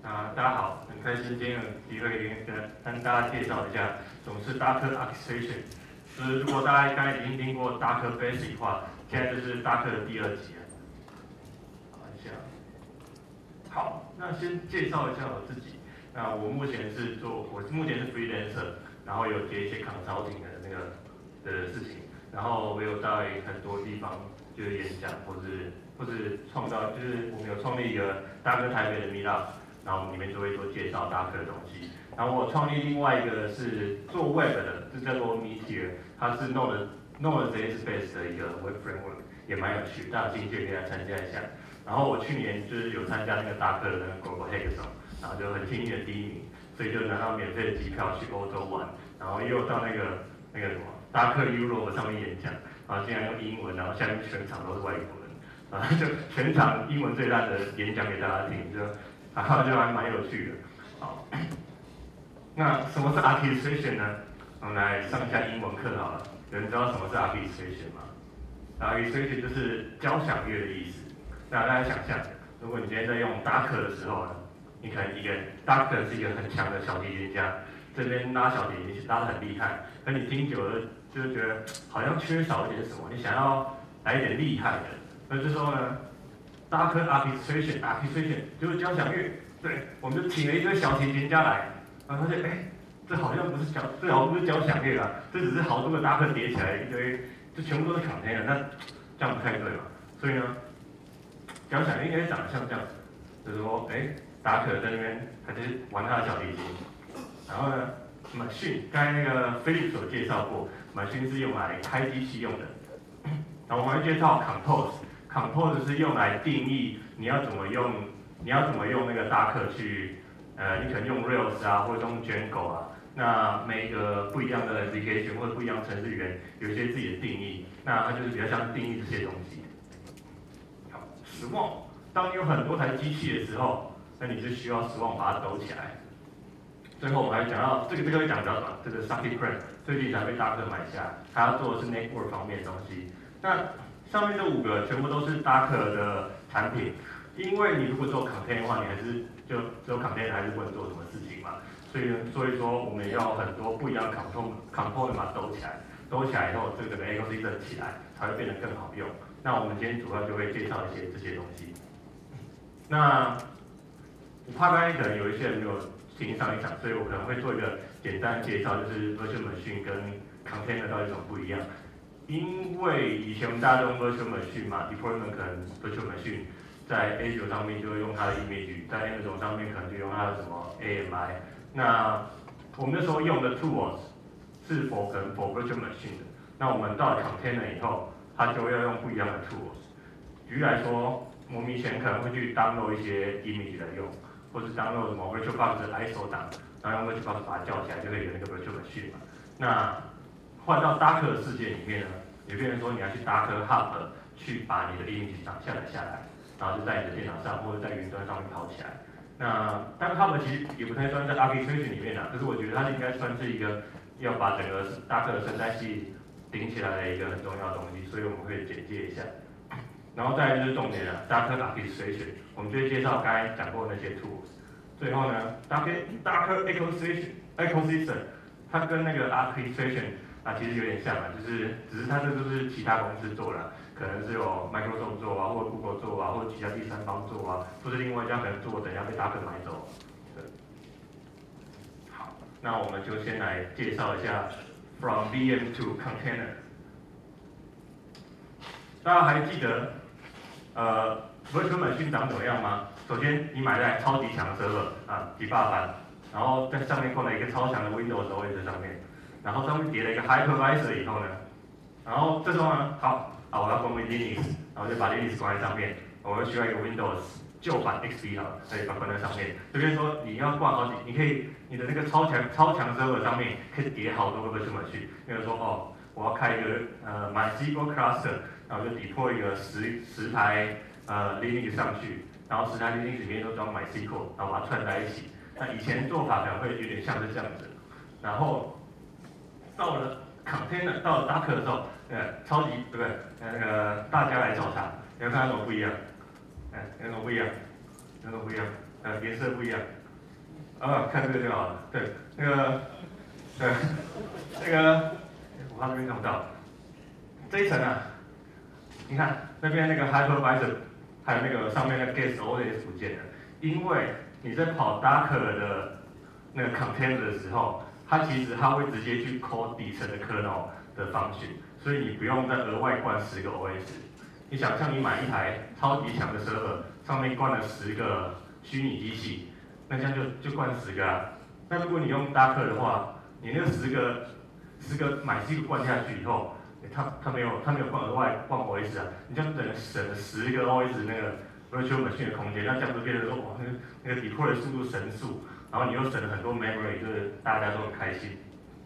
大家好，很开心今天有机会跟大家介绍一下什么是 Docker Orchestration。就是如果大家刚才已经听过 Docker Basic 的话，现在就是 Docker 的第2集了。好，那先介绍一下我自己。那我目前是 freelancer， 然后有接一些 consulting 的事情，然后我有在很多地方就是演讲，或是创造，就是我们有创立一个Docker台北的 Meetup。然后我们里面就会做介绍Docker的东西。然后我创立另外一个是做 Web 的，这叫做 Meteor， 它是 Node.js base 的一个 Web framework， 也蛮有趣，大家有兴趣可以来参加一下。然后我去年就是有参加那个Docker的那个 Global Hackathon， 然后就很幸运的第1名，所以就拿到免费的机票去欧洲玩，然后又到那个什么Docker Europe 上面演讲，然后竟然用英文，然后下面全场都是外国人，然后就全场英文最烂的演讲给大家听，就还蛮有趣的。好，那什么是 orchestration 呢？我们来上一下英文课好了。有人知道什么是 orchestration 吗？ orchestration 就是交响乐的意思。那大家想象，如果你今天在用 Docker 的时候呢，你可能Docker 是一个很强的小提琴家，这边拉小提琴拉得很厉害，可你听久了就是觉得好像缺少一点什么，你想要来一点厉害的，那这时候呢？Docker orchestration 就是交响乐，对，我们就请了一堆小提琴家来，然后发现，这好像不是交响乐啊，这只是好多个 Docker 叠起来一堆，就全部都是 container， 那这样不太对嘛？所以呢，交响乐应该长得像这样子，就是说，Docker 在那边他就是玩他的小提琴，然后呢 ，machine 刚才那个 Philip 所介绍过 ，machine 是用来开机器用的，然后我们会介绍 compose。compose 是用来定义你要怎么用那个 Docker 去，你可能用 Rails 啊，或者用 Django 啊，那每一个不一样的 application 或者不一样的程式语言有一些自己的定义，那它就是比较像定义这些东西。好，Swarm， 当你有很多台机器的时候，那你就需要 Swarm 把它抖起来。最后我们还讲到这个会讲比较短，这个 Circuit 最近才被Docker买下，它要做的是 network 方面的东西。那上面这5个全部都是 Docker 的产品，因为你如果做 container 的话，你还是就只有 container 还是不能做什么事情嘛，所以说我们要很多不一样的 component 把它抖起来以后，这个 ecosystem 起来才会变得更好用。那我们今天主要就会介绍一些这些东西。那我怕刚才可能有一些人没有听上一场，所以我可能会做一个简单的介绍，就是 virtual machine 跟 container 到底有什么不一样。因为以前我们大家都用 virtual machine 嘛 ，deployment 可能 virtual machine 在 Azure 上面就会用它的 image， 在 Amazon 上面可能就用它的什么 AMI。那我们那时候用的 tools 是可能 for virtual machine 的。那我们到了 container 以后，它就会要用不一样的 tools。举例来说，我们以前可能会去 download 一些 image 来用，或是 download 什么 VirtualBox 的 ISO 档，然后用 VirtualBox 把它叫起来，就可以有那个 virtual machine 嘛。那换到 Docker 的世界里面呢，也变成说你要去 Docker Hub 去把你的 image 档下来，然后就在你的电脑上或者在云端上面跑起来。那Docker Hub 其实也不太算在 orchestration 里面啦，可是我觉得它应该算是一个要把整个 Docker 的生态系顶起来的一个很重要的东西，所以我们会简介一下。然后再来就是重点了 ，Docker orchestration， 我们就会介绍刚才讲过的那些 tools。最后呢 ，Docker ecosystem， 它跟那个 orchestration 其实有点像啊，只是它这都是其他公司做的，可能是有 Microsoft 做啊，或者 Google 做啊，或者其他第三方做啊，或者另外一家可能做，等一下被 Docker 买走。对。好，那我们就先来介绍一下 From VM to Container。大家还记得virtual machine 长怎么样吗？首先你买台超级强的 server 几百万，然后在上面放了一个超强的 Windows OS 在上面。然后上面叠了一个 hypervisor 以后呢，然后这时候呢，我要关 Linux， 然后就把 Linux 关在上面，我又需要一个 Windows 旧版 XP 好了，所以把它关在上面。这边说你要挂好几，你的那个超强 server 上面可以叠好多个 virtual machine，比如说我要开一个MySQL cluster， 然后就deploy一个10台Linux 上去，然后10台 Linux 里面都装 MySQL， 然后把它串在一起。那以前做法可能会有点像是这样子，然后到了 container 到了 Docker 的时候，超级对不对？那个大家来找茬，有没有看到什么不一样？有什么不一样？有什么不一样？ 颜色不一样，看这个就好了。对，那个我怕这边看不到，这一层啊，你看那边那个 hypervisor， 还有那个上面那个 guest OS 不见了，因为你在跑 Docker 的那个 container 的时候，它会直接去 call 底层的 kernel 的function，所以你不用再额外灌10个 OS。你想象你买一台超级强的 server， 上面灌了10个虚拟机器，那这样就灌10个啊。那如果你用 Docker 的话，你那个10个买10个灌下去以后，它没有额外灌 OS 啊，你这样等于省了10个 OS 那个 virtual machine 的空间，那这样就变成说哇那个 deploy 的速度神速，然后你又省了很多 memory， 就是大家都很开心。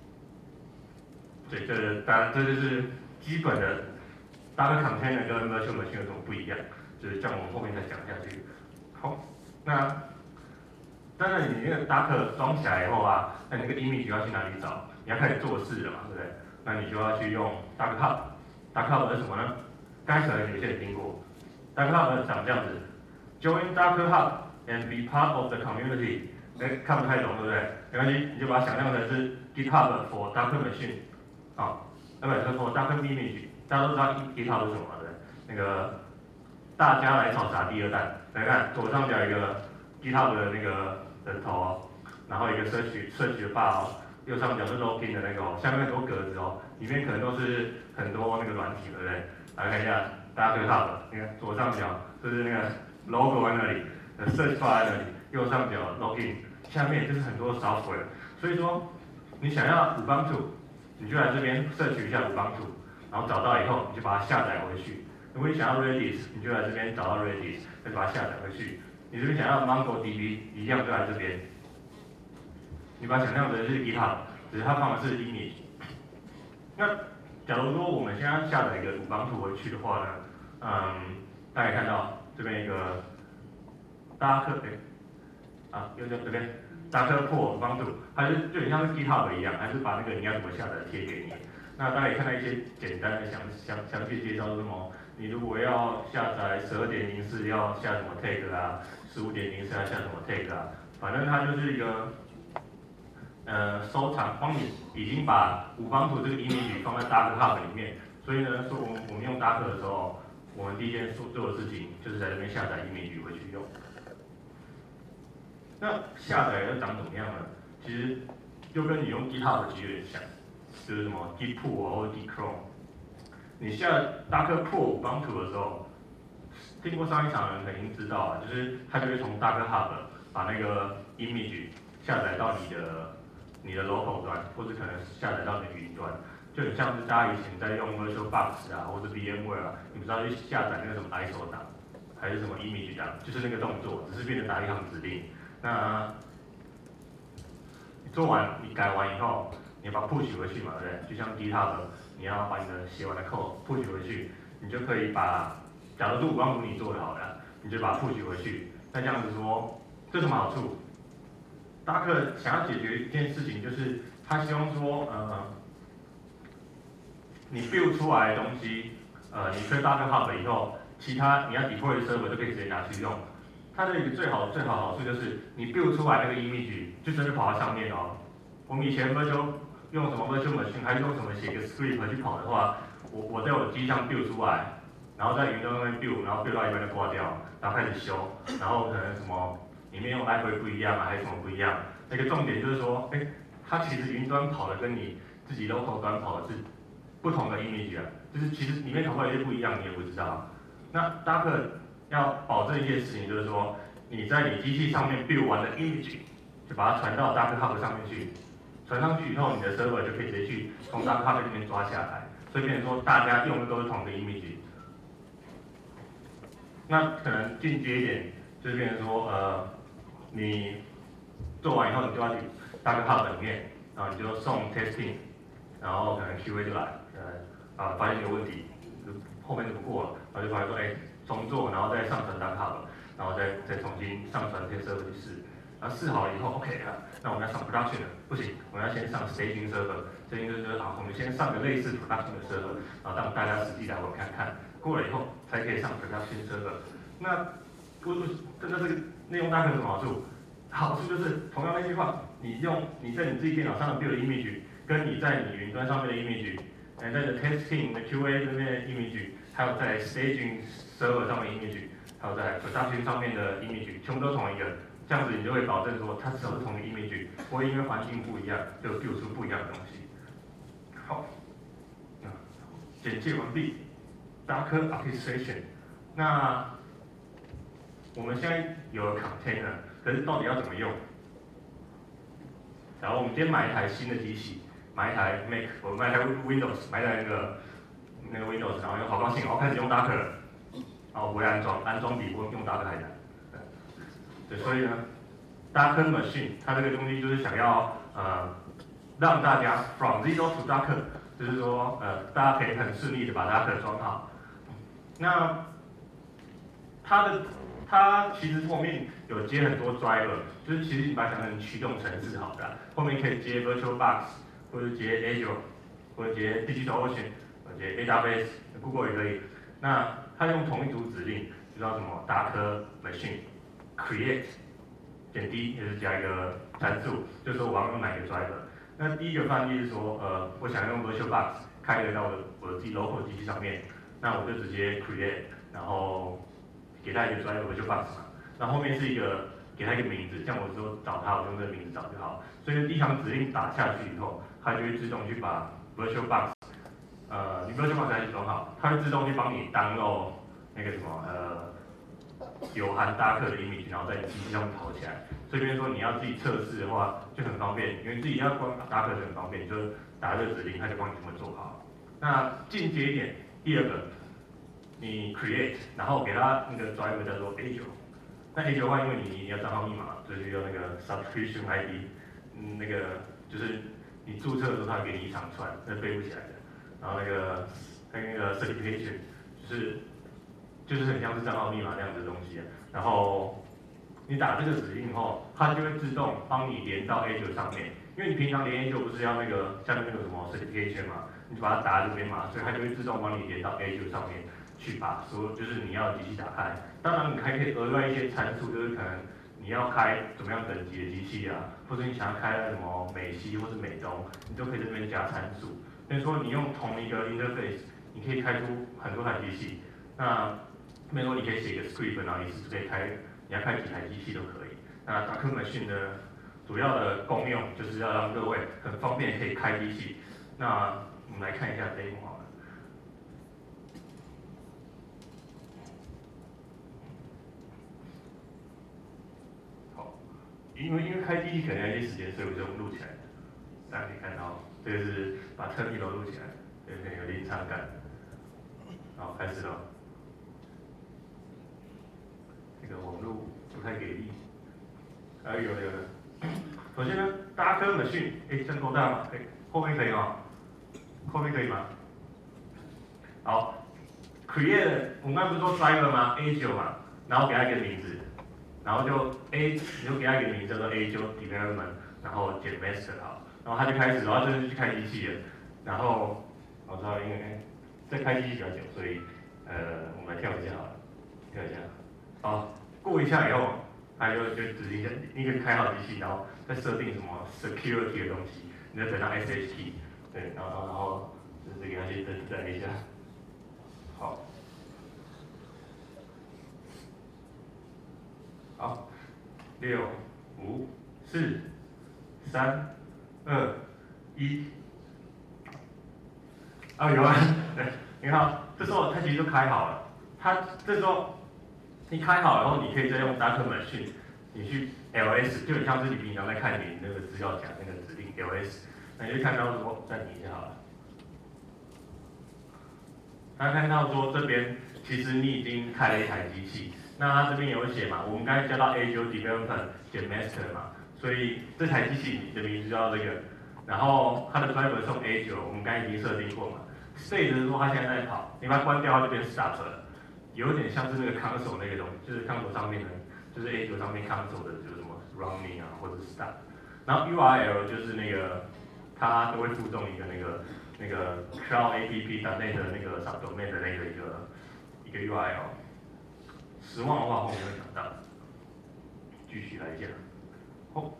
对，这就是基本的 Docker container 跟 virtual machine 有什么不一样，就是这样我们后面再讲下去。好，那当然你那个 Docker 装起来以后啊，那你那个 image 要去哪里找？你要开始做事了嘛，对不对？那你就要去用 Docker Hub。Docker Hub 是什么呢？刚才可能有些人听过 ，Docker Hub 长这样子 ，Join Docker Hub and be part of the community。看不太懂，对不对？没关系，你就把它想象成是 GitHub for Docker Machine， 好，不是 for Docker Image。大家都知道 GitHub 是什么，对不对？那个大家来炒茶第2弹，来看左上角一个 GitHub 的那个人头哦，然后一个search的 bar 哦，右上角是 login 的那个哦，下面很多格子哦，里面可能都是很多那个软体，对不对？来看一下 Docker Hub， 你看左上角就是那个 logo 在那里，search bar 在那里，右上角 login， 下面就是很多 software。所以说你想要 Ubuntu， 你就来这边 search 一下 Ubuntu， 然后找到以后你就把它下载回去。如果你想要 Redis， 你就来这边找到 Redis， 再把它下载回去。你这边想要 MongoDB， 一样就来这边。你把它想象成是 GitHub， 只是它放的是 image。那假如说我们现在下载一个Ubuntu回去的话呢，大家看到这边一个 Docker， 右在这边 Docker Pull Ubuntu， 它就有点像是 GitHub 一样，还是把那个你要怎么下载贴给你。那大家也看到一些简单的详细介绍，是什么？你如果要下载12.04要下什么 tag 啊，15.04要下什么 tag 啊，反正它就是一个收藏，帮你已经把Ubuntu这个 image 放在 Docker Hub 里面，所以呢，说我们用 Docker 的时候，我们第一件做的事情就是在这边下载 image 回去用。那下载要长怎么样呢？其实就跟你用 GitHub 其实有点像，就是什么 Git Pull 或者 Git Clone。你下 Docker Pull Ubuntu 的时候，听过上一场的人肯定知道啊，就是它就会从 Docker Hub 把那个 image 下载到你的 local 端，或者可能下载到你的云端，就很像是大家以前在用 VirtualBox 啊，或者 VMware 啊，你不知道去下载那个什么 ISO 档，还是什么 image 档，就是那个动作，只是变成打一行指令。那你做完，你改完以后，你把它 push 回去嘛，对不对？就像 GitHub， 你要把你的写完的 code push 回去，你就可以把，假如是Ubuntu你做的好了，你就把它 push 回去。那这样子说，这什么好处？Docker想要解决一件事情，就是他希望说，你 build 出来的东西，你推 Docker Hub 以后，其他你要 deploy 的 server 就可以直接拿去用。它的一个最好的好处就是，你 build 出来那个 image 就真的跑在上面哦。我们以前 virtual 用什么 virtual machine， 还是用什么写个 script 去跑的话，我在我机上 build 出来，然后在云端那边 build， 然后 build 到一半就挂掉，然后开始修，然后可能什么里面用 library 不一样啊，还是什么不一样。那个重点就是说，它其实云端跑的跟你自己 local 端跑的是不同的 image 啊，就是其实里面跑出来一些不一样，你也不知道。那 Docker 要保证一件事情，就是说你在你机器上面 build 完的 image， 就把它传到 Docker Hub 上面去，传上去以后，你的 server 就可以直接去从 Docker Hub 这边抓下来，所以变成说大家用的都是同一个 image。那可能进阶一点，就是变成说你做完以后，你就要去 Docker Hub 里面，然后你就送 testing， 然后可能 QA 就来，发现有问题，后面就不过了，然后就发现说，重做，然后再上传 Docker Hub， 然后再重新上传这些 server 去试，然后试好了以后 ，OK 了，那我们要上 production 了，不行，我们要先上 staging server，staging 就是我们先上个类似 production 的 server， 然后让大家实际来看看，过了以后才可以上 production server。那这个那用 Docker 有什么好处？好处就是同样那句话，你在你自己电脑上的 build image，跟你在你云端上面的 image， 在你的 testing 的 QA 这边的 image， 还有在 staging server 上面的 image， 还有在 production 上面的 image， 全部都同一个。这样子你就会保证说它至少是同一个 image， 不会因为环境不一样就 build 出不一样的东西。好，简介完毕。Docker orchestration， 那我们现在有了 container， 可是到底要怎么用？然后我们今天买一台新的机器，买一台 Mac， 我买一台 Windows， 买一台那个 Windows， 然后好高兴，然后开始用 Docker， 然后不会安装比用 Docker 还难。对，所以呢 ，Docker Machine 它这个东西就是想要让大家 from zero to Docker， 就是说大家可以很顺利的把 Docker 装好。那它其实后面有接很多 driver， 就是其实你把它想成驱动程式好的，后面可以接 VirtualBox， 或者接 Azure， 或者接 DigitalOcean， 或者接 AWS，Google 也可以。那它用同一组指令，就叫什么 Docker Machine create， 点 D 也是加一个参数，就是说我要用哪个 driver。那第一个范例是说，我想用 VirtualBox 开得到我的自己 local 机器上面。那我就直接 create， 然后给它一个 driver VirtualBox 嘛。那后面是一个给它一个名字，像我说找它，我用这个名字找就好。所以第一行指令打下去以后，它就会自动去把 VirtualBox， 你 VirtualBox 还是装好，它会自动去帮你 download 那个什么有含 Docker 的 image， 然后在你机器上跑起来。所以，比如说你要自己测试的话，就很方便，因为自己要关 Docker 就很方便，你就打这个指令，它就帮你全部做好。那进阶一点。第二个，你 create， 然后给它那个 driver 叫做 Azure。那 Azure 的话，因为你要账号密码，所以就用那个 subscription ID， 那个就是你注册的时候，它会给你一长串，那背不起来的。然后那个 certification， 就是很像是账号密码那样子的东西。然后你打这个指令后，它就会自动帮你连到 Azure 上面，因为你平常连 Azure 不是要那个下面那个什么 certification 嘛？你就把它打在这边嘛，所以它就会自动帮你连到 Azure 上面去把就是你要的机器打开。当然，你还可以额外一些参数，就是可能你要开怎么样等级的机器啊，或者你想要开什么美西或是美东，你都可以在这边加参数。所以说你用同一个 interface， 你可以开出很多台机器。那比如说你可以写一个 script， 然后一次就可以开，你要开几台机器都可以。那 Docker Machine 的主要的功用就是要让各位很方便可以开机器。那我们来看一下这一幕好了。好，因为开机器可能要一些时间，所以我就录起来。大家可以看到，这个是把特密楼录起来，有点有临场感。好，开始了。这个网络不太给力。有的。首先呢，Docker Machine， 这样够大吗？后面可以吗？后面可以吗？好 ，create， 我们刚才不是说 driver 吗 ？Azure 嘛，然后给它一个名字，然后你就给它一个名字叫做 Azure Development， 然后减 master 好，然后它就开始，然后真的去开机器了，然后我知道因为在开机器比较久，所以我们来跳一下好了，跳一下，好，过一下以后，它就指定你可以开好机器，然后再设定什么 security 的东西，你再等到 SH key， 对，然后就是给它去等一下。好，好，6、5、4、3、2、1，有啊，对，你看，这时候它其实就开好了。它这时候你开好，然后你可以再用 Docker Machine， 你去 ls， 就很像是你平常在看你那个资料夹那个指令 ls， 那你就看到说暂停一下好了。他看到说这边其实你已经开了一台机器，那它这边有写嘛，我们刚才加到 Azure Development 减 Master 嘛，所以这台机器你的名字就叫这个，然后它的 driver 是用 Azure， 我们刚才已经设定过嘛。state 是说它现在在跑，你把它关掉它就变 stop 了，有点像是那个 console 那个东西，就是 console 上面的，就是 Azure 上面 console 的，就是什么 running 啊或者 stop， 然后 URL 就是那个它都会附送一个那个 Cloud App.net 的那个 subdomain 的那个一个 URL， 实况的话后面会讲到。 继续来讲。哦，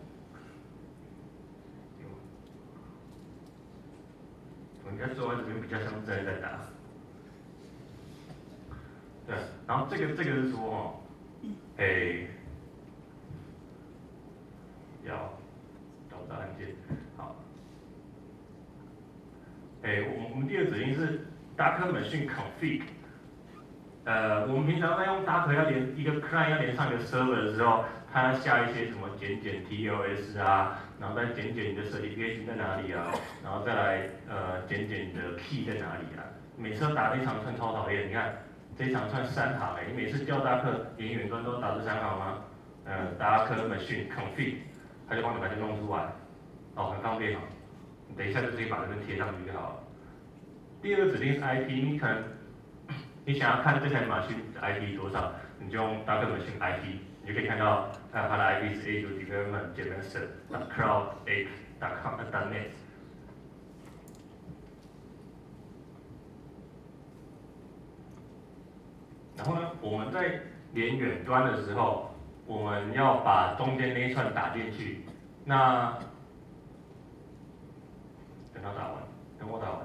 我应该坐在这边比较像是在打。对，然后这个是说哦，要找不到按键，好，我们第二个指令是 Docker Machine Config。我们平常在用 Docker 要连一个 client 要连上一个 server 的时候，它要下一些什么简 TLS 啊，然后再简你的 certification 在哪里啊，然后再来简你的 key 在哪里啊，每次都打这一长串超讨厌，你看这一长串3行你每次叫 Docker 连远端都打这3行吗？Docker Machine Config， 它就帮你把这弄出来，哦，很方便哦。你等一下就直接把这边贴上去就好了。第二个指令是 IP， 你可能你想要看这台 machine 的 IP 多少，你就用 Docker Machine IP， 你就可以看到它的 IP 是 Azure Development Master.cloud8.com.net。然后呢，我们在连远端的时候，我们要把中间那一串打进去。那等它打完，等我打完。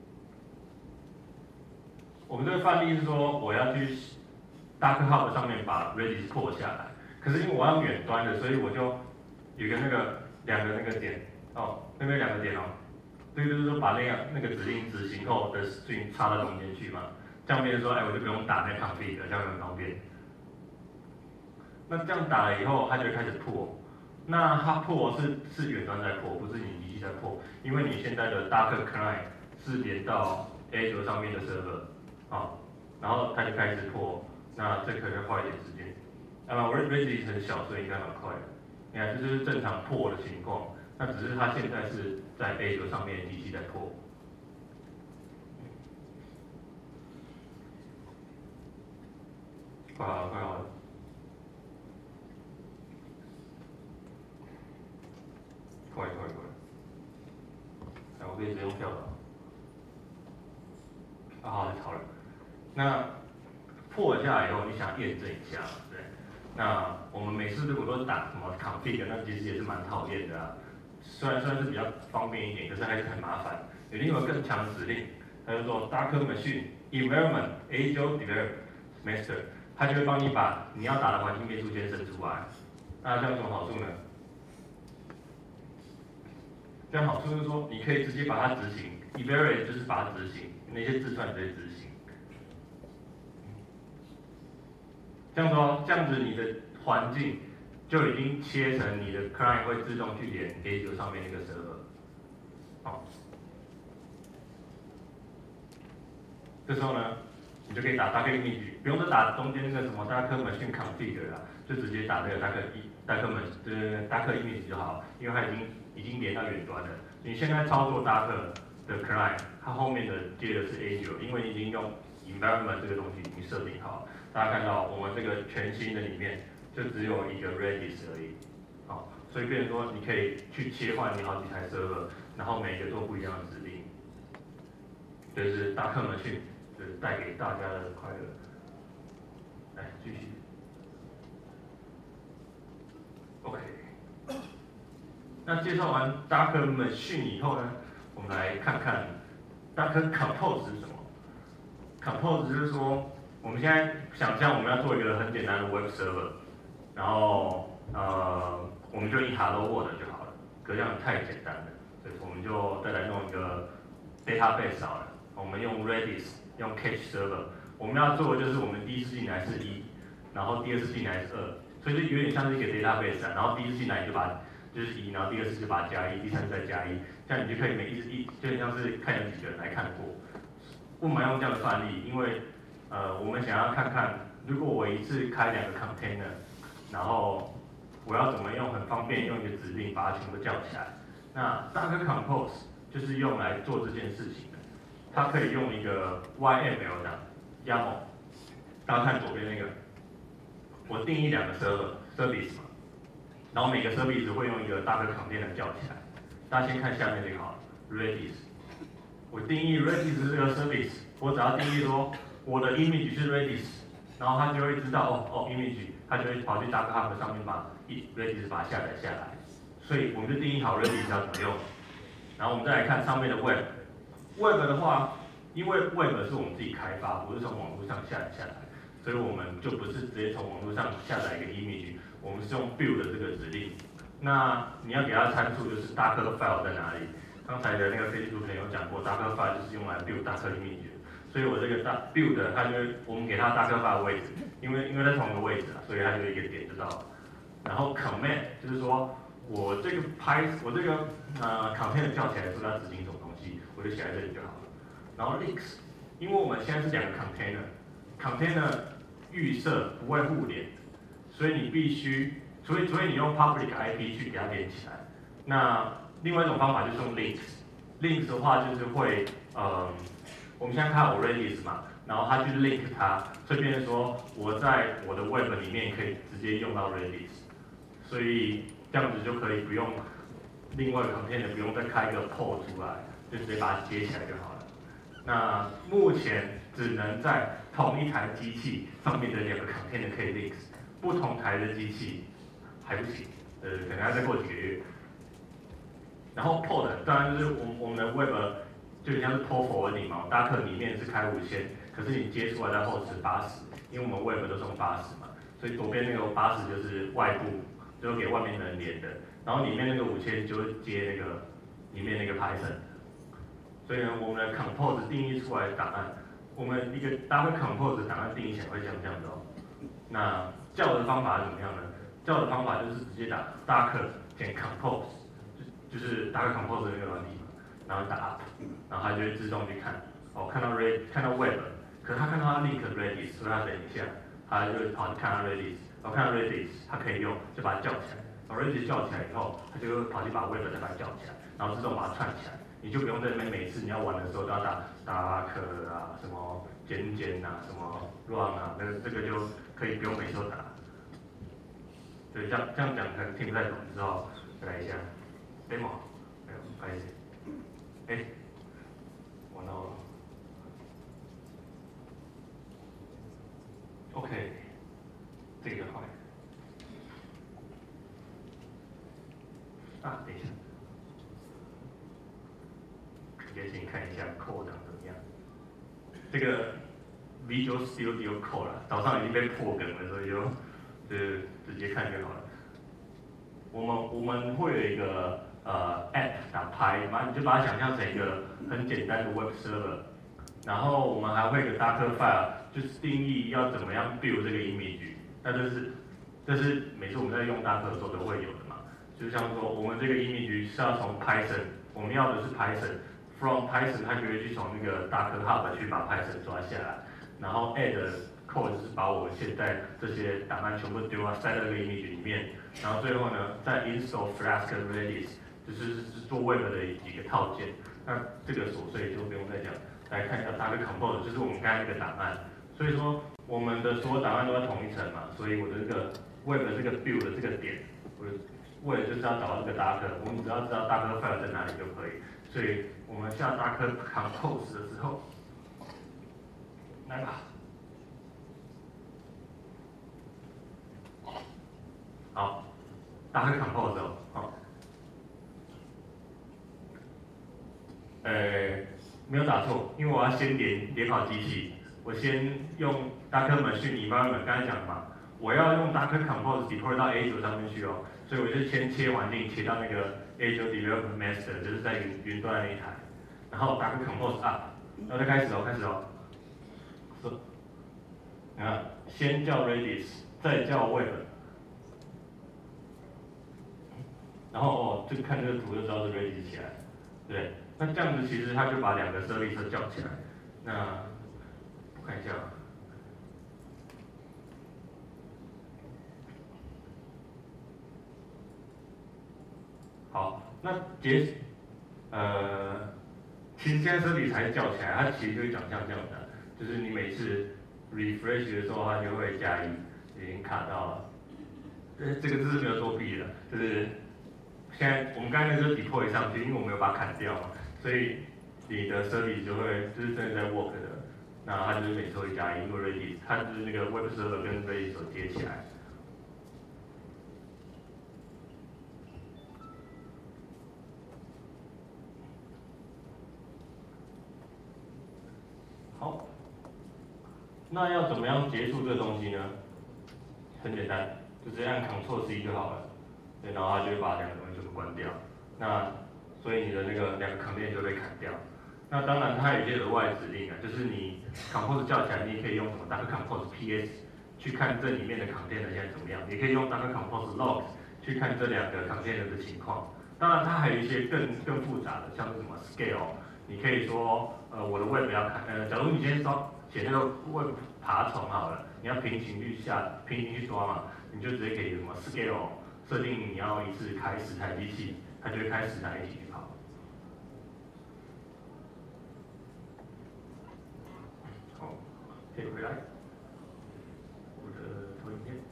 我们这个范例是说，我要去 Docker Hub 上面把 Redis 破下来。可是因为我要远端的，所以我就有个两个点，哦，那边2个点哦。这个就是说把那个指令执行后的 string 插到中间去嘛。这样变成说，我就不用打那 config 了，这样很方便。那这样打了以后，它就会开始破。那它破是远端在破，不是你机器在破，因为你现在的 Docker Client 是连到 Azure 上面的 server。然后它就开始破，那这可能要花一点时间。我 Redis 很小，所以应该蛮快的。你看，这就是正常破的情况，那只是它现在是在 Azure 上面的机器在破。快好了，快好了。快！我可以直接用跳的。好了。那破下来以后，你想验证一下，对？那我们每次如果都打什么 config， 那其实也是蛮讨厌的啊。虽然是比较方便一点，可是还是很麻烦。有另外更强的指令，它叫做 Docker Machine Environment Azure Development Master， 它就会帮你把你要打的环境变数先生出来。那这样有什么好处呢？这样好处就是说，你可以直接把它执行 ，evaluate 就是把它执行，那些字串直接执行。这样子你的环境就已经切成你的 client 会自动去连 Azure 上面那个 server。这时候呢，你就可以打 Docker image， 不用再打中间那个什么 Docker Machine Config 了，就直接打那个 Docker image 就好，因为它已经连到远端了。你现在操作 Docker 的 client， 它后面的接的是 Azure， 因为你已经用 environment 这个东西已经设定好。大家看到我们这个全新的里面就只有一个 Redis 而已，所以变成说你可以去切换你好几台 server， 然后每个做不一样的指令，这是Docker Machine，就是带给大家的快乐。来继续 ，OK。那介绍完 Docker Machine 以后呢，我们来看看 Docker Compose 是什么。Compose 就是说，我们现在想象我们要做一个很简单的 Web Server， 然后我们就印 Hello World 就好了，可是这样太简单了，所以我们就再来弄一个 Database 好了。我们用 Redis， 用 Cache Server， 我们要做的就是我们第一次进来是1，然后第二次进来是2，所以就有点像是一个 Database 然后第一次进来你就把就是1，然后第二次就把它加1，第三次再加1，这样你就可以每一就很像是看有几个人来看过。为什么要用这样的范例？因为我们想要看看，如果我一次开2个 container， 然后我要怎么用很方便用一个指令把它全部叫起来。那 Docker Compose 就是用来做这件事情的，它可以用一个 YML 的 YAML。大家看左边那个，我定义2个 service 嘛，然后每个 service 会用一个 Docker container 叫起来。大家先看下面这个好了 ，Redis。我定义 Redis 这个 service， 我只要定义说我的 image 是 Redis， 然后它就会知道image， 它就会跑去 Docker Hub 上面把 Redis 把它下载下来，所以我们就定义好 Redis 要怎么用。然后我们再来看上面的 Web 的话，因为 Web 是我们自己开发，不是从网络上下载下来，所以我们就不是直接从网络上下载一个 image， 我们是用 build 的这个指令。那你要给它参数就是 Docker file 在哪里？刚才的那个飞机组可能有讲过 ，Docker file 就是用来 build Docker image 的，所以我这个 build 它就我们给它 Docker file 的位置，因为在同一个位置啊，所以它就一个点就到了。然后 command 就是说我这个container 叫起来的时候要执行什么东西，我就写在这里就好了。然后 links， 因为我们现在是2个 container 预设不会互连，所以你必须，除非你用 public IP 去给它连起来。那另外一种方法就是用 links 的话就是会，我们现在看有 Redis 嘛，然后它去 link 它，所以变成说我在我的 web 里面可以直接用到 Redis， 所以这样子就可以不用另外 container 不用再开一个 port 出来，就直接把它接起来就好了。那目前只能在同一台机器上面的2个 container 可以 links， 不同台的机器还不行，可能要再过几个月。然后 port 当然就是我们的 web 就像是 port forwarding 嘛，Docker 里面是开5000，可是你接出来的 host 是80，因为我们 web 都是用80嘛，所以左边那个80就是外部，就是给外面的人连的，然后里面那个5000就会接那个里面那个 Python。所以呢，我们的 compose 定义出来的档案，我们一个 Docker compose 档案定义起来会像这样子哦。那叫的方法是怎么样呢？叫的方法就是直接打 Docker 减 compose。就是 Docker compose 那个软体嘛，然后打 up， 然后它就会自动去看，看到 web， 可是它看到它 link Redis， 所以它等一下，它就会跑去看它 Redis， 然后看到 Redis 它可以用，就把它叫起来，然后 Redis 叫起来以后，它就会跑去把 web 再把它叫起来，然后自动把它串起来，你就不用在那边每次你要玩的时候都要打 Docker 啊，什么减啊，什么 run 啊，这个就可以不用每次都打。对，这样讲可能听不太懂，之后再来一下。demo 没有，不好意思，完了 ，OK， 这个好。等一下，也请看一下 code 长怎么样。这个 Visual Studio Code 啦，早上已经被破梗了，所以就直接看就好了。我们会有一个app.py， 你就把它想象成一个很简单的 web server， 然后我们还会有个 Docker file， 就是定义要怎么样 build 这个 image， 那这是每次我们在用 Docker 的时候都会有的嘛，就像说我们这个 image 是要从 Python， 我们要的是 Python，from Python 它就会去从那个 Docker Hub 去把 Python 抓下来，然后 add code 是把我们现在这些档案全部丢到塞到这个 image 里面，然后最后呢再 install Flask Redis， 就是做 web 的几个套件。那这个琐碎就不用再讲，来看一下 Docker Compose， 就是我们刚才那个档案。所以说我们的所有档案都在同一层嘛，所以我的这个 web 的这个 build 的这个点，我为了就是要找到这个 Docker， 我们只要知道 Docker file 在哪里就可以。所以我们下 Docker Compose 的时候，来吧。好，Docker Compose 哦，好，没有打错，因为我要先连好机器，我先用 Docker Machine Environment， 刚才讲的嘛，我要用 Docker Compose deploy 到 Azure 上面去哦，所以我就先切环境，切到那个 Azure Development Master， 就是在云端那一台，然后 Docker Compose up， 然后再开始哦，你看，先叫 Redis， 再叫 Web。然后这个看这个图就知道是 Redis 起来，对，那这样子其实它就把2个 service 叫起来。那我看一下，好，那其实现在 service 才叫起来，它其实就会长像这样的，就是你每次 refresh 的时候，它就会加1，已经卡到了。这个字是没有作弊的，就是。现在我们刚才那个 deploy 上去，因为我们有把它砍掉嘛，所以你的 service 就会就是真的在 work 的，那它就是每次会加1，因为 Redis 它就是那个 web server 跟 Redis 所接起来。 好，那要怎么样结束这个东西呢？很简单，就直接按 Ctrl+C 就好了。对，然后它就会把两个东西全部关掉。那所以你的那个两个 command 就被砍掉。那当然它有一些额外指令啊，就是你 compose 叫起来，你也可以用什么 docker compose ps 去看这里面的 container 现在怎么样，也可以用 docker compose logs 去看这两个 container 的情况。当然它还有一些更复杂的，像是什么 scale， 你可以说我的 web 要看，假如你今天写那个 web 爬虫好了，你要平行去抓嘛，你就直接给什么 scale 设定你要一次开10台机器，它就会开10台一起去跑。好，可以回来。我的投影片。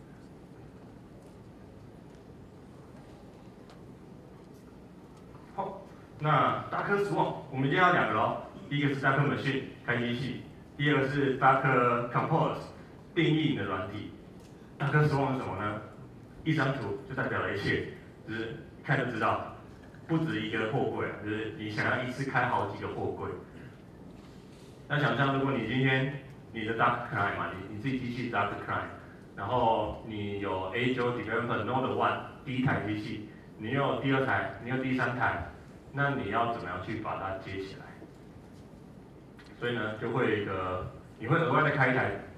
好，那 Docker Swarm 我们今天要两个咯，第一个是 Docker Machine 开机器，第二个是 Docker Compose 定义你的软体。Docker Swarm 是什么呢？一张图就代表了一切，就是一看就知道，不止一个货柜，就是你想要一次开好几个货柜。那想象如果你今天你的 Docker Client 嘛，你自己机器 Docker Client， 然后你有 A9 Developer Node 1第一台机器，你有第二台，你有第三台，那你要怎么样去把它接起来？所以呢，就会有一个，你会额外再开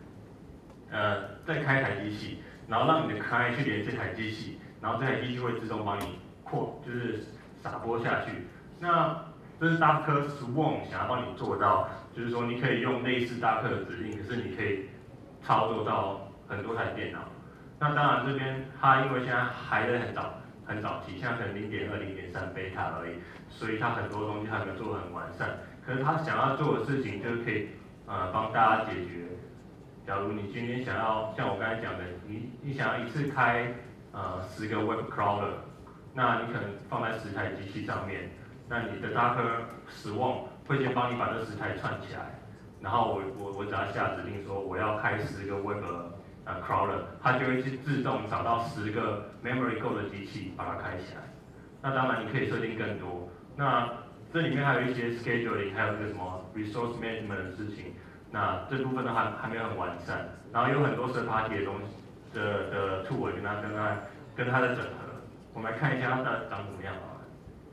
一台机器，然后让你的 client 去连这台机器，然后这台机器会自动帮你就是撒播下去。那这是 Docker Swarm 想要帮你做到，就是说你可以用类似 Docker 的指令，可是你可以操作到很多台电脑。那当然这边它因为现在还在很早期，现在可能0.2、0.3 beta 而已，所以它很多东西还没有做得很完善。可是他想要做的事情就是可以帮大家解决。假如你今天想要像我刚才讲的，你想要一次开10个 web crawler， 那你可能放在10台机器上面，那你的 Docker Swarm 会先帮你把这10台串起来，然后我只要下指令说我要开10个 web crawler， 它就会去自动找到10个 memory 够的机器把它开起来。那当然你可以设定更多。那这里面还有一些 scheduling， 还有这个什么 resource management 的事情，那这部分都还没有很完善。然后有很多third party的东西的 tool 跟它的整合，我们来看一下它长怎么样好了。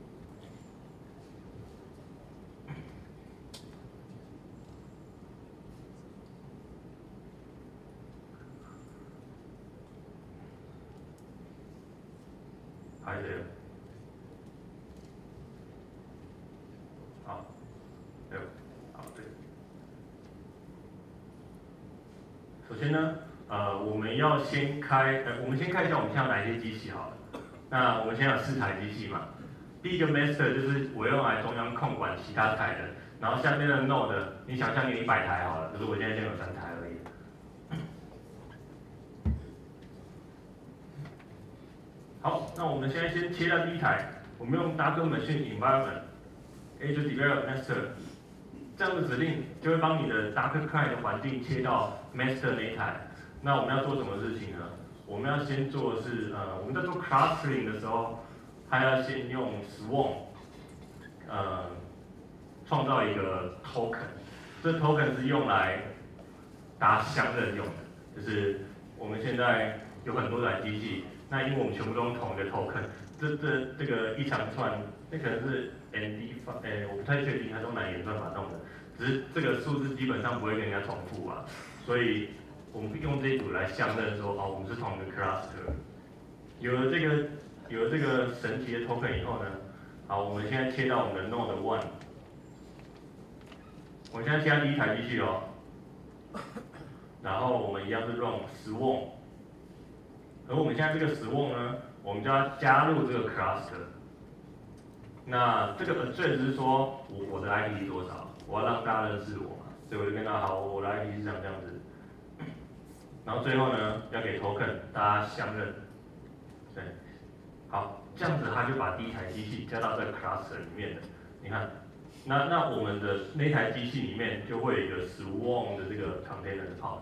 还是好，对，好对。首先呢，我们先看一下我们现在有哪些机器好了。那我们现在有4台机器嘛。第一个 master 就是我用来中央控管其他台的，然后下面的 node， 你想象有100台好了，可是我现在有3台而已。好，那我们现在先切到第一台，我们用 Docker Machine Environment A9 Develop Master 这样的指令，就会帮你的 Docker Client 的环境切到 Master 那一台。那我们要做什么事情呢？我们要先做的是，我们在做 clustering 的时候，它要先用 Swarm， 创造一个 token， 这 token 是用来大家相认用的，就是我们现在有很多台机器。那因为我们全部都用同一个 token， 这个一长串，那可能是 ND 我不太确定它是用哪演算法弄的，只是这个数字基本上不会跟人家重复啊，所以我们用这一组来相认说，我们是同一个 cluster。有了这个神奇的 token 以后呢，好，我们现在切到我们的 node 1， 我们现在切到第一台机器哦，然后我们一样是 run swarm。而我们现在这个Swarm呢，我们就要加入这个 cluster。那这个address是说我的 ID 是多少，我要让大家认识我嘛，所以我就跟他好，我的 ID 是这样子。然后最后呢，要给 token， 大家相认。对，好，这样子他就把第一台机器加到这个 cluster 里面了。你看，那我们的那台机器里面就会有一个 Swarm 的这个 container 的 pod。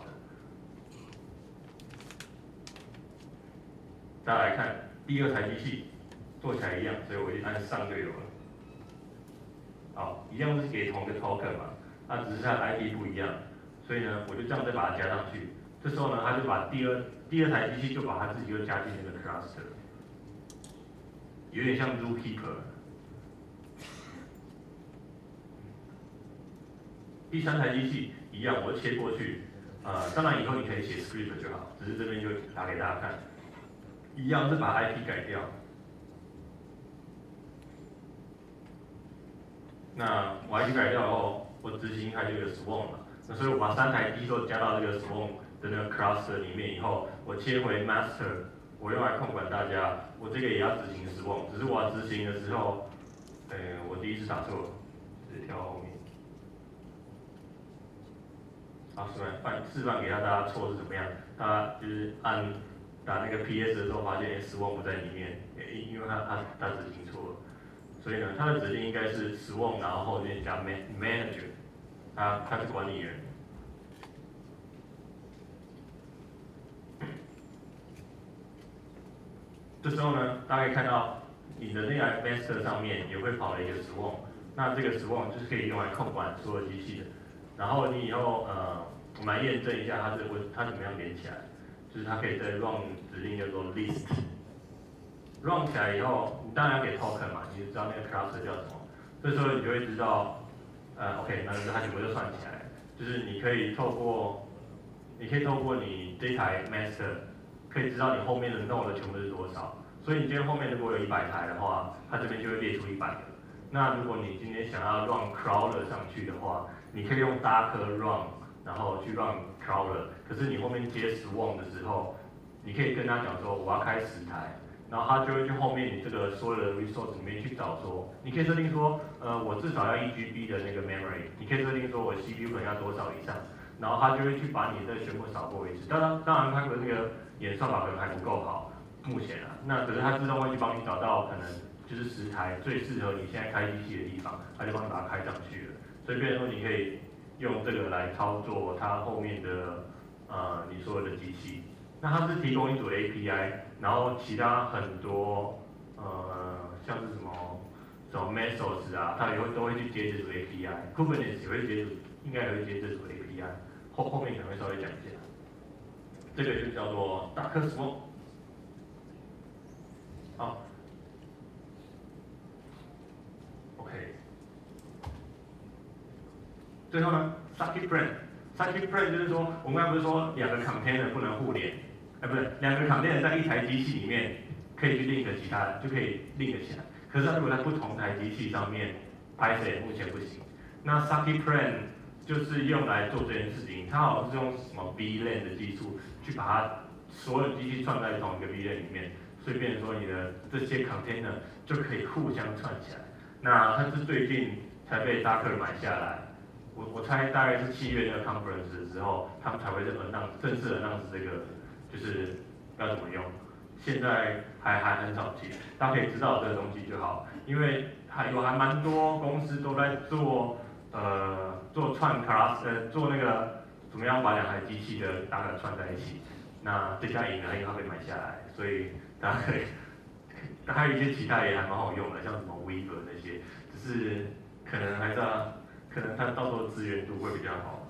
大家来看，第2台机器做起来一样，所以我就按上就有了。好，一样是给同一个 token 嘛。 它只是它的 IP 不一样，所以呢，我就这样再把它加上去。这时候呢，它就把第二台机器就把它自己又加进那个 cluster， 有点像 Zookeeper。第三台机器一样，我切过去，当然以后你可以写 script 就好，只是这边就打给大家看，一样是把 IP 改掉。那我 IP 改掉后，我执行它就有 swarm 了。那所以我把3台机都加到这个 swarm 的那个 cluster 里面以后，我切回 master， 我用来控管大家，我这个也要执行 swarm， 只是我要执行的时候，我第一次打错了，直接跳后面。好，示范给大家错是怎么样，大家就是打那个 PS 的时候，发现 swarm 不在里面，因为他执行错了。所以呢，它的指令应该是 swarm， 然后后面加 manager， 他是管理员。这时候呢，大家可以看到你的那台 master 上面也会跑了一个 swarm， 那这个 swarm 就是可以用来控管所有机器的。然后你以后我们来验证一下它怎么样连起来，就是它可以在 run 指令叫做 list。run 起来以后，你当然要给 token 嘛，你就知道那个 cluster 叫什么。这时候你就会知道，OK， 那它全部就算起来。就是你可以透过你这台 master， 可以知道你后面的 node 全部是多少。所以你今天后面如果有100台的话，它这边就会列出100个。那如果你今天想要 run crawler 上去的话，你可以用 Docker run， 然后去 run crawler。可是你后面接 swarm 的时候，你可以跟他讲说我要开10台。然后它就会去后面你这个所有的 resource 里面去找说，你可以设定说，我至少要1GB 的那个 memory， 你可以设定说我 CPU 可能要多少以上，然后它就会去把你这全部扫过一次。当然它的那个演算法可能还不够好，目前啊，那可是它自动会去帮你找到可能就是10台最适合你现在开机器的地方，它就帮你把它开上去了。所以变成说你可以用这个来操作它后面的你所有的机器。那它是提供一组 API， 然后其他很多像是什么 Mesos 啊，它都会去接这组 API，Kubernetes 也会接应该也会接这组 API， 后面可能会稍微讲一下。这个就叫做 Docker Swarm。好 ，OK。最后呢 ，Circuit Plan 就是说，我们刚才不是说2个 container 不能互连？不是，2个 container 在一台机器里面可以去 link 其他，就可以 link 起来。可是它如果在不同台机器上面 ，Python 目前不行。那 Circuit Plan 就是用来做这件事情，它好像是用什么 VLAN 的技术去把它所有机器串在同一个 VLAN 里面，所以变成说你的这些 container 就可以互相串起来。那它是最近才被 Docker 买下来。我猜大概是7月那个 conference 的时候，他们才会正式announce这个。就是要怎么用，现在还很早期，大家可以知道这个东西就好，因为还蛮多公司都在做串 class， 做那个怎么样把2台机器的大概串在一起。那这家赢了，因为它被买下来，所以大家可以，还有一些其他也还蛮好用的，像什么 Weaver 那些，只是可能可能它到时候资源度会比较好。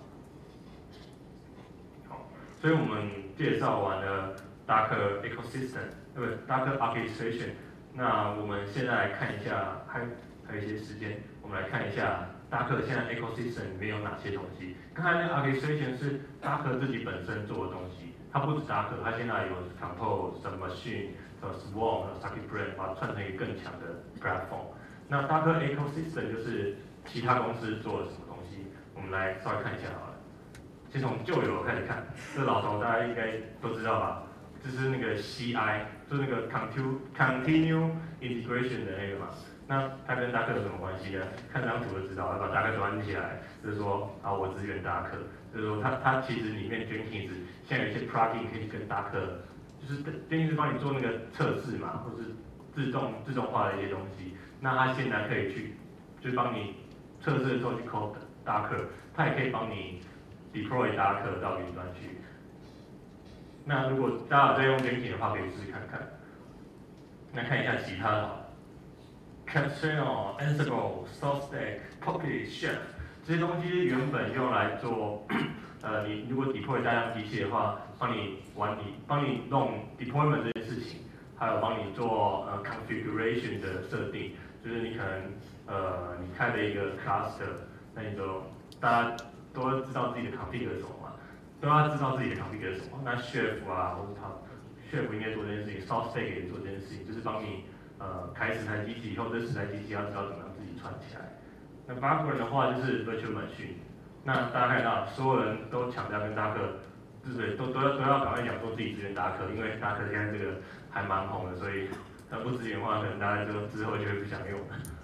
所以我们介绍完了 Docker ecosystem， 对不对 ？Docker orchestration。那我们现在来看一下，还有一些时间，我们来看一下 Docker 现在 ecosystem 里面有哪些东西。刚才那个 orchestration 是 Docker 自己本身做的东西，它不止 Docker， 它现在有 Compose、Machine、Swarm、Circuit Plan， 把它串成一个更强的 platform。那 Docker ecosystem 就是其他公司做了什么东西，我们来稍微看一下好了。先从旧有开始看，这老头大家应该都知道吧？就是那个 CI， 就是那个 Continue Integration 的那个嘛。那它跟 Docker 有什么关系呢？看这张图就知道，要把 Docker 端起来，就是说我支援 Docker， 就是说它其实里面 Jenkins 现在有一些 plugin 可以跟 Docker， 就是 Jenkins 帮你做那个测试嘛，或是自动化的一些东西。那它现在可以去，就是帮你测试的时候去 code Docker， 它也可以帮你deploy Docker 到云端去。那如果大家有在用 Jenkins 的话，可以试试看看。那看一下其他的好了 ，Capsule、Ansible、SourceStack、Puppet、Chef， 这些东西原本用来做，你如果 deploy 大量机器的话，帮你管理，帮你弄 deployment 这件事情，还有帮你做configuration 的设定，就是你可能你开了一个 cluster， 那你就大家都知道自己的 config 是什么嘛，都要知道自己的 config 是什么。那 chef 啊，或者他 chef 应该做这件事情 ，SourceStack 也做这件事情，就是帮你开10台机器以后，这10台机器要知道怎么样自己串起来。那 Backbone 的话就是 virtual machine， 那大家看到所有人都抢着跟达克，就是都要赶快讲说自己支援达克，因为达克现在这个还蛮红的，所以他不支援的话，可能大家之后就会不想用了。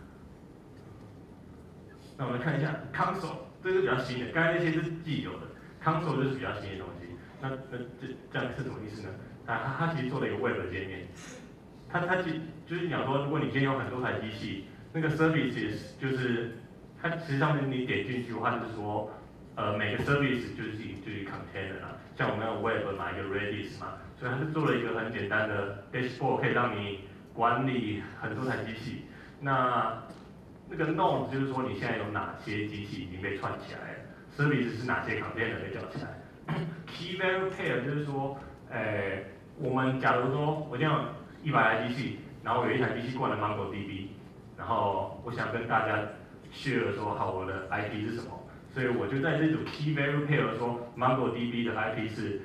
那我们看一下 console， 这个比较新的，刚才那些是既有的 ，console 就是比较新的东西。那这样是什么意思呢？它其实做了一个 web 界面，它就是讲说，如果你今天有很多台机器，那个 services 就是它其实上面你点进去的话，就是说每个 service 就是 container 啊，像我们有 web 嘛，一个 Redis 嘛，所以它是做了一个很简单的 dashboard， 可以让你管理很多台机器。那个 node 就是说你现在有哪些机器已经被串起来了 ，service 是哪些 container 被叫起来。Key value pair 就是说，我们假如说我这样100台机器，然后有一台机器灌了 MongoDB， 然后我想跟大家 share 说好我的 IP 是什么，所以我就在这组 key value pair 说 MongoDB 的 IP 是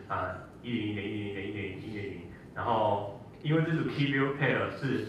100.100.1.1.0，然后因为这组 key value pair 是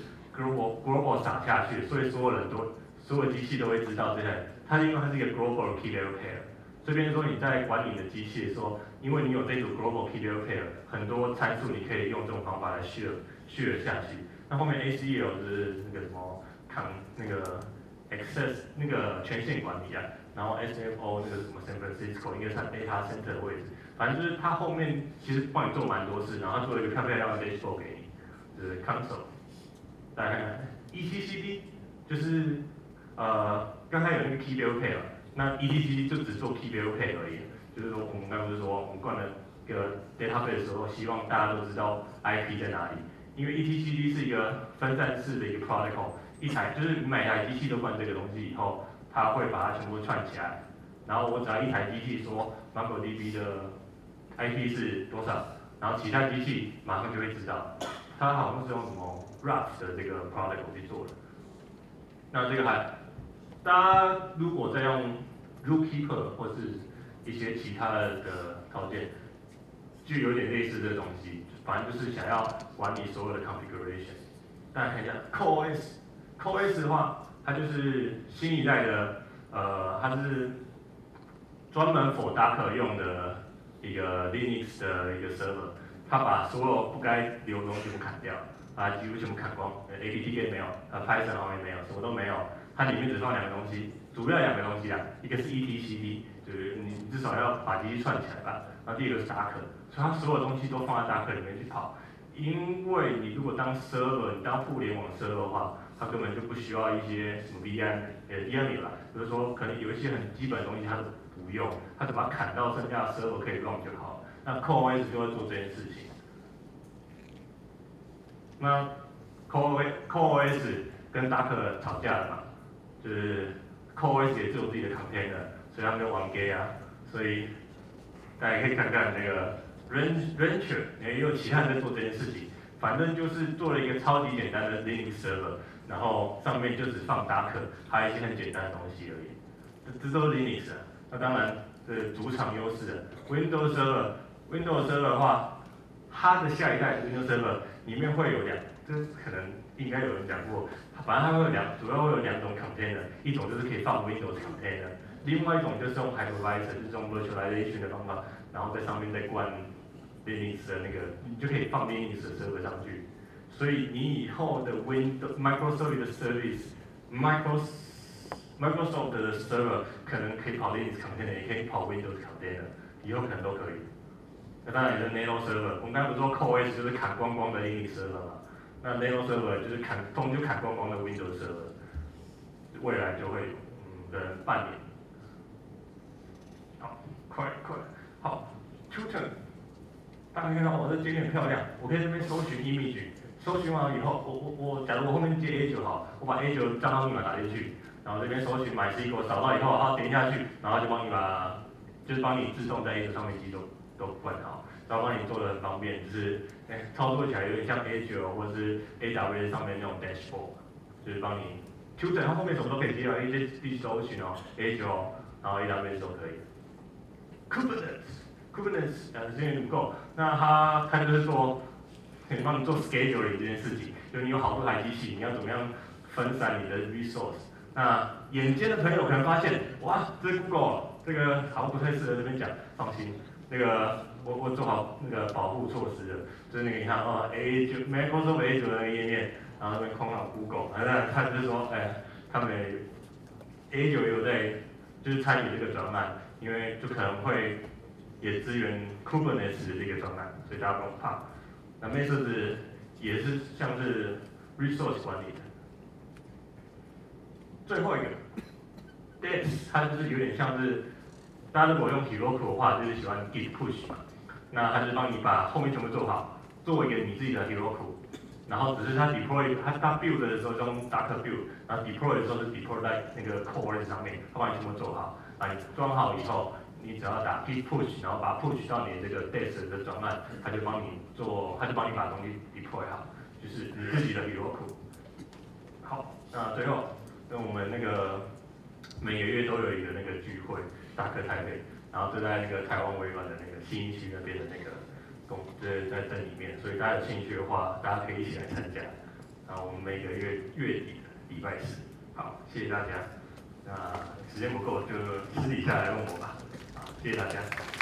global 撒下去，所以所有机器都会知道这台，因为它是一个 global key value pair。这边说你在管理你的机器的时候，因为你有这组 global key value pair， 很多参数你可以用这种方法来 share 下去。那后面 ACL 就是那个什么那个 access 那个权限管理啊，然后 SFO 那个什么 San Francisco 应该是它 data center 的位置，反正就是它后面其实帮你做蛮多事，然后它做了一个漂亮的 dashboard 给你，就是 console。大家看看 etcd 就是刚才有那个 key value pair。那 etcd 就只做 key value pair 而已，就是说我们刚刚不是说我们灌了一个 database 的时候，希望大家都知道 IP 在哪里，因为 etcd 是一个分散式的一个 protocol， 一台就是你每台机器都灌这个东西以后，它会把它全部串起来，然后我只要一台机器说 MongoDB 的 IP 是多少，然后其他机器马上就会知道，它好像是用什么 Rust 的这个 protocol 去做的，那这个大家如果在用 Zookeeper 或是一些其他的套件，就有点类似这个东西，反正就是想要管理所有的 configuration。大家看一下 CoreOS 的话，它就是新一代的，它是专门 for Docker 用的一个 Linux 的一个 server， 它把所有不该留的东西全部砍掉，把它几乎全部砍光，apt-get 没有，Python 好像也没有，什么都没有。它里面只放2个东西，主要2个东西啊，一个是 etcd， 就是你至少要把机器串起来吧，然后第2个是 Docker， 所以它所有东西都放在 Docker 里面去跑。因为你如果当 server， 你当互联网 server 的话，它根本就不需要一些什么 VM 啦，就是说可能有一些很基本的东西它都不用，它只把它砍到剩下的 server 可以 run 就好了。那 CoreOS 就会做这件事情。那 CoreOS 跟 Docker 吵架了嘛？就是 CoreOS 也有自己的 container， 所以他们就玩 gay 啊，所以大家可以看看那个 Rancher， 也有其他人在做这件事情，反正就是做了一个超级简单的 Linux server， 然后上面就只放 Docker， 还有一些很简单的东西而已，这都是 Linux 啊。那当然是主场优势的 Windows Server 的话，它的下一代 Windows Server 里面会有这可能应该有人讲过。反正它会有主要会有2种 container， 一种就是可以放 Windows container， 另外一种就是用 hypervisor， 就是用 virtualization 的方法，然后在上面再灌 Linux 的那个，你就可以放 Linux 的 server 上去。所以你以后的 Microsoft 的 Microsoft 的 server 可能可以跑 Linux container， 也可以跑 Windows container， 以后可能都可以。那当然也是 Nano server， 我们刚才不是说 CoreOS 就是砍光光的 Linux server 嘛？那 Nano server 就是砍光光的 Windows server， 未来就会有半年。好，快，好 ，Tutor， 大家看到我这界面很漂亮，我可以这边搜寻 image， 搜寻完了以后，假如我后面接 A9 好，我把 A9 账号密码打进去， 然后这边搜寻 MySQL 扫到以后，它点下去，然后就帮你自动在 Azure 上面都灌好，然后帮你做的很方便，就是操作起来有点像 Azure 或者是 AWS 上面那种 dashboard， 就是帮你调整它后面什么都可以接到，因为这必须搜寻哦 Azure， 然后 AWS 都可以。Kubernetes 资源不够，那它就是说可以帮你做 scheduling 这件事情，就是你有好多台机器，你要怎么样分散你的 resource。那眼尖的朋友可能发现，哇，这是 Google， 这个好像不太适合这边讲，放心，那个我做好那个保护措施了，就是那个你看哦 Microsoft Azure 的页面，然后那边空了 Google， 那他就是说，他们 Azure 有在就是参与这个专案，因为就可能会也支援 Kubernetes 的这个专案，所以大家不用怕。那 Mesos 也是像是 resource 管理的。最后一个 Dex 它就是有点像是，大家如果用 Heroku 的话，就是喜欢 Git push 嘛，那它就是帮你把后面全部做好，做一个你自己的 Heroku， 然后只是它 deploy 它 build 的时候用 Docker build， 然后 deploy 的时候是 deploy 在那个 core 上面，它帮你全部做好，把你装好以后，你只要打 Git push， 然后把它 push 到你的这个 Dex 的专案，它就帮你把东西 deploy 好，就是你自己的 Heroku。好，那最后。跟我们那个每个月都有一个那个聚会，大课台北，然后就在那个台湾微软的那个信义区那边的那个在里面，所以大家有兴趣的话，大家可以一起来参加。然后我们每个月底的礼拜四，好，谢谢大家。那时间不够就私底下来问我吧，好，谢谢大家。